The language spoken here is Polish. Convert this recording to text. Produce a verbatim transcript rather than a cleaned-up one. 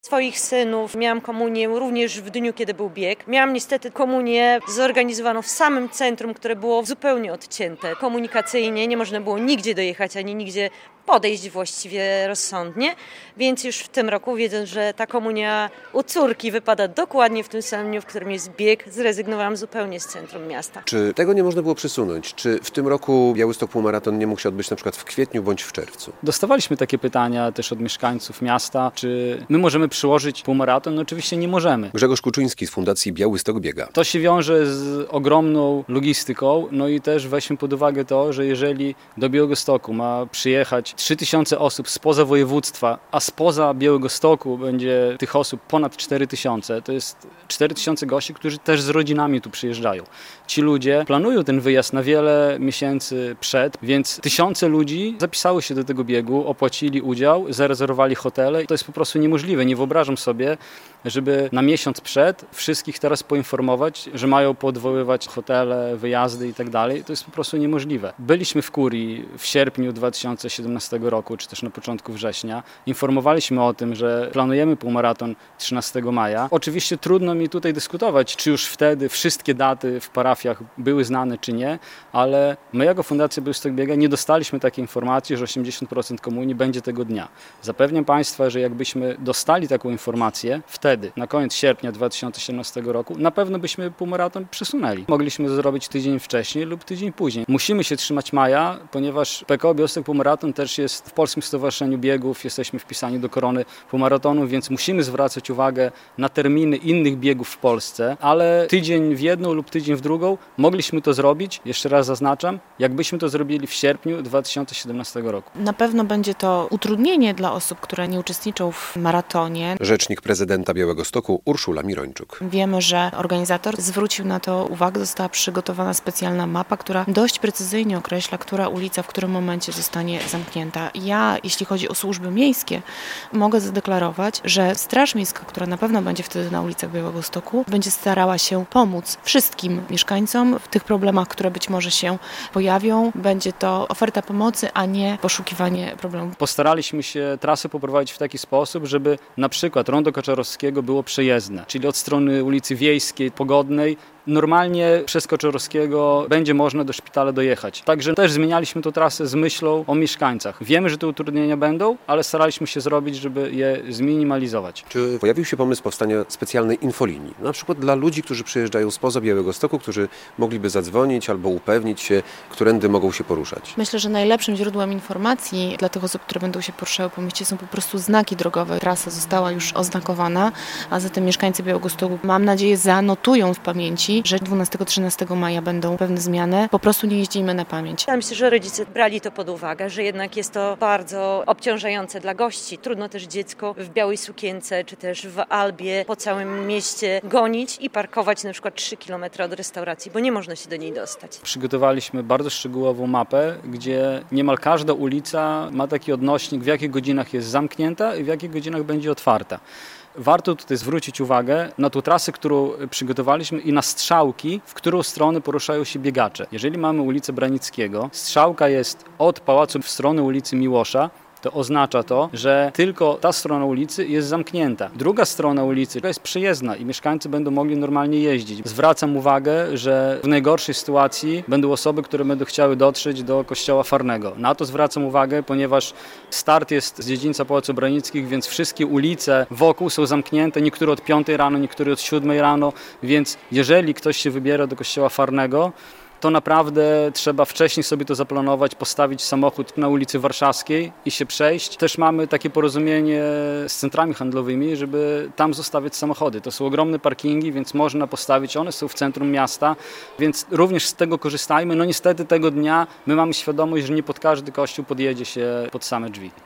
Swoich synów miałam komunię również w dniu, kiedy był bieg. Miałam niestety komunię zorganizowaną w samym centrum, które było zupełnie odcięte komunikacyjnie. Nie można było nigdzie dojechać, ani nigdzie podejść właściwie rozsądnie, więc już w tym roku, wiedząc, że ta komunia u córki wypada dokładnie w tym samym dniu, w którym jest bieg, zrezygnowałam zupełnie z centrum miasta. Czy tego nie można było przesunąć? Czy w tym roku Białystok Półmaraton nie mógł się odbyć na przykład w kwietniu bądź w czerwcu? Dostawaliśmy takie pytania też od mieszkańców miasta, czy my możemy przyłożyć półmaraton? No oczywiście nie możemy. Grzegorz Kuczyński z Fundacji Białystok Biega. To się wiąże z ogromną logistyką, no i też weźmy pod uwagę to, że jeżeli do Białegostoku ma przyjechać trzy tysiące osób spoza województwa, a spoza Białegostoku będzie tych osób ponad cztery tysiące, to jest cztery tysiące gości, którzy też z rodzinami tu przyjeżdżają. Ci ludzie planują ten wyjazd na wiele miesięcy przed, więc tysiące ludzi zapisały się do tego biegu, opłacili udział, zarezerwowali hotele i to jest po prostu niemożliwe. Nie wyobrażam sobie, żeby na miesiąc przed wszystkich teraz poinformować, że mają poodwoływać hotele, wyjazdy i tak dalej. To jest po prostu niemożliwe. Byliśmy w Kurii w sierpniu dwa tysiące siedemnastego roku, czy też na początku września. Informowaliśmy o tym, że planujemy półmaraton trzynastego maja. Oczywiście trudno mi tutaj dyskutować, czy już wtedy wszystkie daty w parafiach były znane, czy nie, ale my jako Fundacja Białystok Biega nie dostaliśmy takiej informacji, że osiemdziesiąt procent komunii będzie tego dnia. Zapewniam Państwa, że jakbyśmy dostali taką informację wtedy, na koniec sierpnia dwa tysiące siedemnastego roku, na pewno byśmy półmaraton przesunęli. Mogliśmy to zrobić tydzień wcześniej lub tydzień później. Musimy się trzymać maja, ponieważ P K O Białystok Półmaraton też jest w Polskim Stowarzyszeniu Biegów, jesteśmy wpisani do korony półmaratonu, więc musimy zwracać uwagę na terminy innych biegów w Polsce, ale tydzień w jedną lub tydzień w drugą mogliśmy to zrobić, jeszcze raz zaznaczam, jakbyśmy to zrobili w sierpniu dwa tysiące siedemnastego roku. Na pewno będzie to utrudnienie dla osób, które nie uczestniczą w maratonie. Rzecznik prezydenta Białegostoku Urszula Mirończuk. Wiemy, że organizator zwrócił na to uwagę, została przygotowana specjalna mapa, która dość precyzyjnie określa, która ulica w którym momencie zostanie zamknięta. Ja, jeśli chodzi o służby miejskie, mogę zadeklarować, że Straż Miejska, która na pewno będzie wtedy na ulicach Białegostoku, będzie starała się pomóc wszystkim mieszkańcom w tych problemach, które być może się pojawią. Będzie to oferta pomocy, a nie poszukiwanie problemów. Postaraliśmy się trasę poprowadzić w taki sposób, żeby na przykład Rondo Kaczorowskiego było przejezdne, czyli od strony ulicy Wiejskiej, Pogodnej, normalnie przez Kaczorowskiego będzie można do szpitala dojechać. Także też zmienialiśmy tę trasę z myślą o mieszkańcach. Wiemy, że te utrudnienia będą, ale staraliśmy się zrobić, żeby je zminimalizować. Czy pojawił się pomysł powstania specjalnej infolinii? Na przykład dla ludzi, którzy przyjeżdżają spoza Białegostoku, którzy mogliby zadzwonić albo upewnić się, którędy mogą się poruszać? Myślę, że najlepszym źródłem informacji dla tych osób, które będą się poruszały po mieście, są po prostu znaki drogowe. Trasa została już oznakowana, a zatem mieszkańcy Białegostoku, mam nadzieję, zanotują w pamięci, że dwunastego-trzynastego maja będą pewne zmiany. Po prostu nie jeździmy na pamięć. Ja myślę, że rodzice brali to pod uwagę, że jednak jest to bardzo obciążające dla gości. Trudno też dziecko w białej sukience, czy też w albie po całym mieście gonić i parkować na przykład trzy kilometry od restauracji, bo nie można się do niej dostać. Przygotowaliśmy bardzo szczegółową mapę, gdzie niemal każda ulica ma taki odnośnik, w jakich godzinach jest zamknięta i w jakich godzinach będzie otwarta. Warto tutaj zwrócić uwagę na tą trasę, którą przygotowaliśmy i na strzałki, w którą stronę poruszają się biegacze. Jeżeli mamy ulicę Branickiego, strzałka jest od pałacu w stronę ulicy Miłosza, to oznacza to, że tylko ta strona ulicy jest zamknięta. Druga strona ulicy jest przejezdna i mieszkańcy będą mogli normalnie jeździć. Zwracam uwagę, że w najgorszej sytuacji będą osoby, które będą chciały dotrzeć do kościoła Farnego. Na to zwracam uwagę, ponieważ start jest z dziedzińca Pałacu Branickich, więc wszystkie ulice wokół są zamknięte, niektóre od piątej rano, niektóre od siódmej rano, więc jeżeli ktoś się wybiera do kościoła Farnego, to naprawdę trzeba wcześniej sobie to zaplanować, postawić samochód na ulicy Warszawskiej i się przejść. Też mamy takie porozumienie z centrami handlowymi, żeby tam zostawiać samochody. To są ogromne parkingi, więc można postawić, one są w centrum miasta, więc również z tego korzystajmy. No niestety tego dnia my mamy świadomość, że nie pod każdy kościół podjedzie się pod same drzwi.